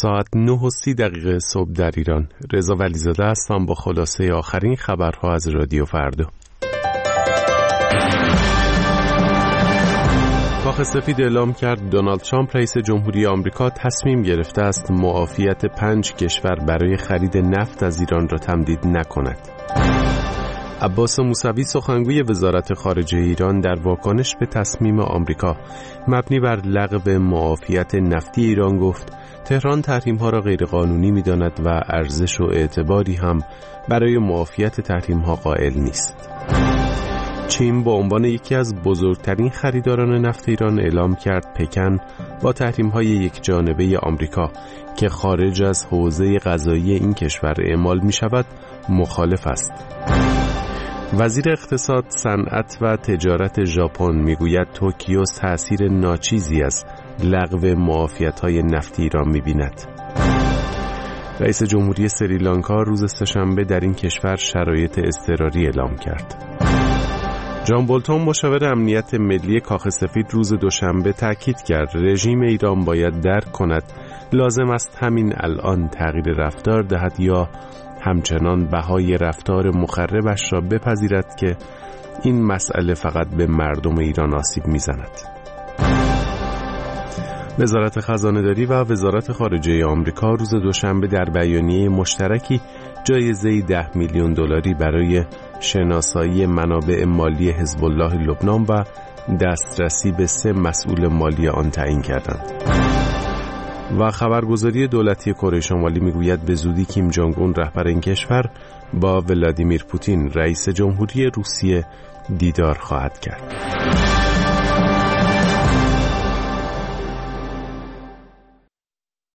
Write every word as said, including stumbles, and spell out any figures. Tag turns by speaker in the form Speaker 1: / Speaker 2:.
Speaker 1: ساعت نه و سی دقیقه صبح در ایران. رضا ولیزاده هستم با خلاصه آخرین خبرها از رادیو فردا. کاخ سفید اعلام کرد دونالد ترامپ رئیس جمهوری آمریکا تصمیم گرفته است معافیت پنج کشور برای خرید نفت از ایران را تمدید نکند. عباس موسوی سخنگوی وزارت خارجه ایران در واکنش به تصمیم آمریکا مبنی بر لغو معافیت نفتی ایران گفت تهران تحریم‌ها را غیرقانونی می‌داند و ارزش و اعتباری هم برای معافیت تحریم‌ها قائل نیست. چین با عنوان یکی از بزرگترین خریداران نفت ایران اعلام کرد پکن با تحریم‌های یک جانبه آمریکا که خارج از حوزه قضایی این کشور اعمال می‌شود مخالف است. وزیر اقتصاد، صنعت و تجارت ژاپن میگوید توکیو تأثیر ناچیزی از لغو معافیت‌های نفتی ایران می‌بیند. رئیس جمهوری سریلانکا روز سه‌شنبه در این کشور شرایط اضطراری اعلام کرد. جان بولتون مشاور امنیت ملی کاخ سفید روز دوشنبه تاکید کرد رژیم ایران باید درک کند لازم است همین الان تغییر رفتار دهد یا همچنان بهای رفتار مخربش را بپذیرد که این مسئله فقط به مردم ایران آسیب می‌زند. وزارت خزانه‌داری و وزارت خارجه آمریکا روز دوشنبه در بیانیه مشترکی جایزه ده میلیون دلاری برای شناسایی منابع مالی حزب الله لبنان و دسترسی به سه مسئول مالی آن تعیین کردند. و خبرگزاری دولتی کره شمالی میگوید به زودی کیم جونگ اون رهبر این کشور با ولادیمیر پوتین رئیس جمهوری روسیه دیدار خواهد کرد.